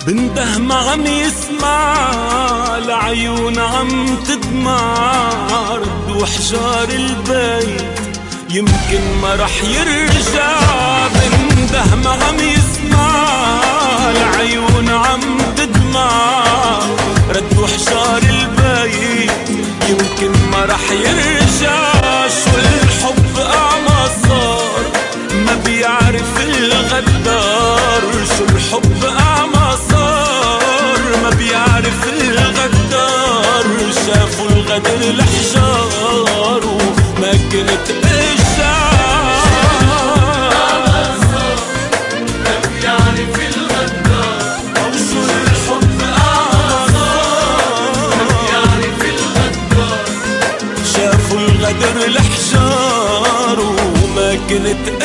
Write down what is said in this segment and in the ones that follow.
بنده ما عم يسمع، العيون عم تدمع، رد وحجار البيت يمكن ما رح يرجع. بنده ما عم يسمع، العيون عم تدمع، رد وحجار البيت يمكن ما رح يرجع. شو الحب أعمى صار ما بيعرف الغدار، شو الحب أعمى صار ما بيعرف الغدار. شافوا الغدر الحجار وما كنت غدر الحجار وما كنت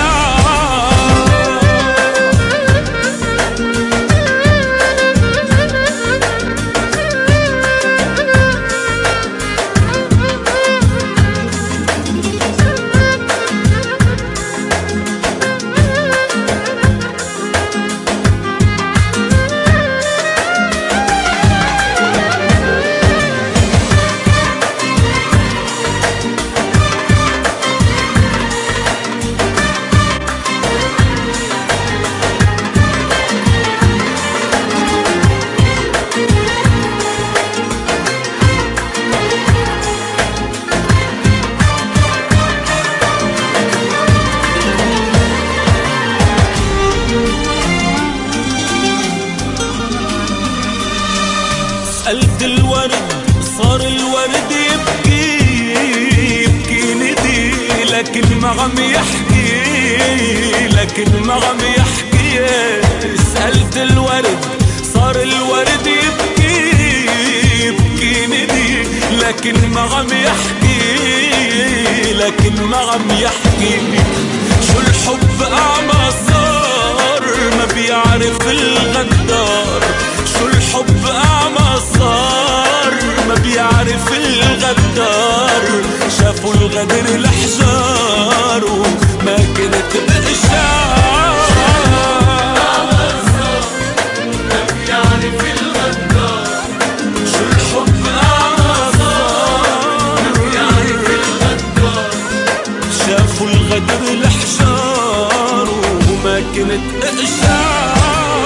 سألت الورد صار الورد يبكي يبكي ندي، لكن ما عم يحكي لكن ما عم يحكي. سألت الورد صار الورد يبكي يبكي ندي، لكن ما عم يحكي لكن ما عم يحكي. شو الحب أعمى صار ما بيعرف الغدار، شو الحب أعمى صار ما بيعرف الغدار. شافوا الغدر الأحجار وما كنت بإشعار. ما بيعرف الغدار، شو الحب أعمى صار ما بيعرف الغدار. شافوا الغدر الأحجار وما كنت إشعار.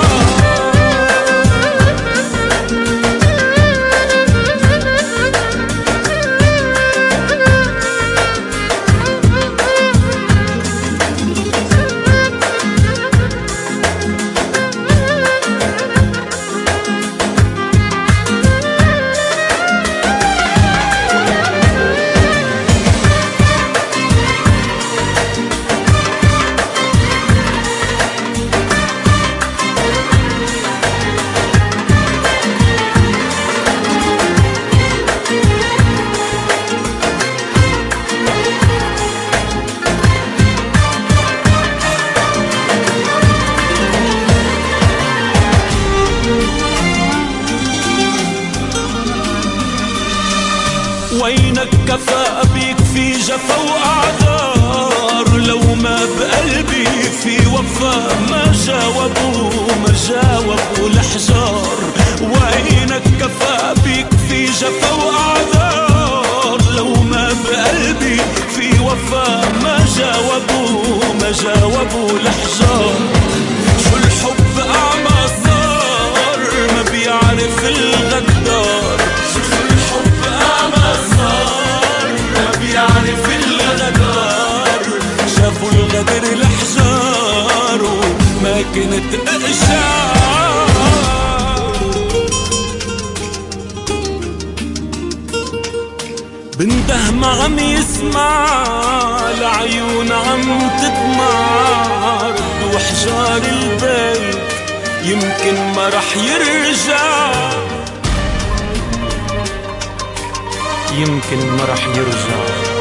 وينك كفى بيك في جفا وأعذار، لو ما بقلبي في وفا ما جاوبوا الأحجار. وينك كفى بيك في جفا وأعذار، لو ما بقلبي في وفا ما جاوبوا الأحجار. شو الحب أعمى صار ما بيعرف الغدار، شافوا الغدر الأحجار وما كنت إشعار. بنده ما عم يسمع، العيون عم تدمع، رد وحجار البيت يمكن ما رح يرجع يمكن ما رح يرجع.